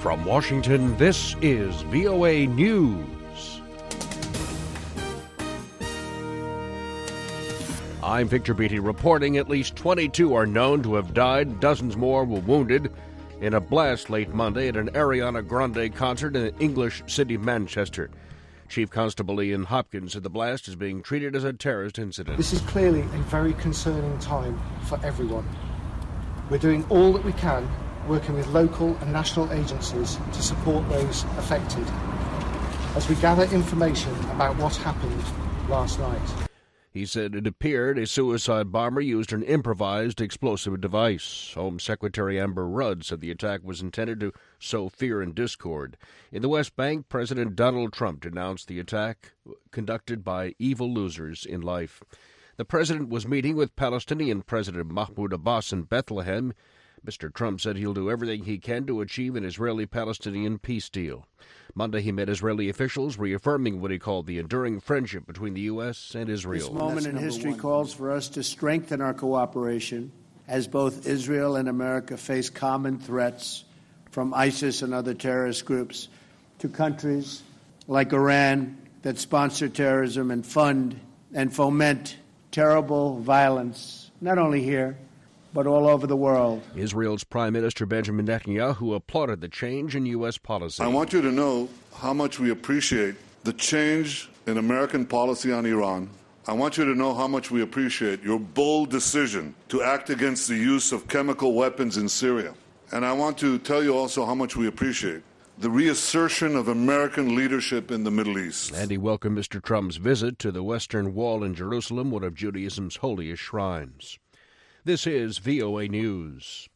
From Washington, this is VOA News. I'm Victor Beatty reporting at least 22 are known to have died, dozens more were wounded in a blast late Monday at an Ariana Grande concert in the English city, Manchester. Chief Constable Ian Hopkins said the blast is being treated as a terrorist incident. This is clearly a very concerning time for everyone. We're doing all that we can, working with local and national agencies to support those affected as we gather information about what happened last night. He said it appeared a suicide bomber used an improvised explosive device. Home Secretary Amber Rudd said the attack was intended to sow fear and discord. In the West Bank, President Donald Trump denounced the attack conducted by evil losers in life. The president was meeting with Palestinian President Mahmoud Abbas in Bethlehem. Mr. Trump said he'll do everything he can to achieve an Israeli-Palestinian peace deal. Monday, he met Israeli officials, reaffirming what he called the enduring friendship between the U.S. and Israel. This moment in history calls for us to strengthen our cooperation as both Israel and America face common threats from ISIS and other terrorist groups to countries like Iran that sponsor terrorism and fund and foment terrible violence, not only here, but all over the world. Israel's Prime Minister Benjamin Netanyahu applauded the change in U.S. policy. I want you to know how much we appreciate the change in American policy on Iran. I want you to know how much we appreciate your bold decision to act against the use of chemical weapons in Syria. And I want to tell you also how much we appreciate the reassertion of American leadership in the Middle East. And he welcomed Mr. Trump's visit to the Western Wall in Jerusalem, one of Judaism's holiest shrines. This is VOA News.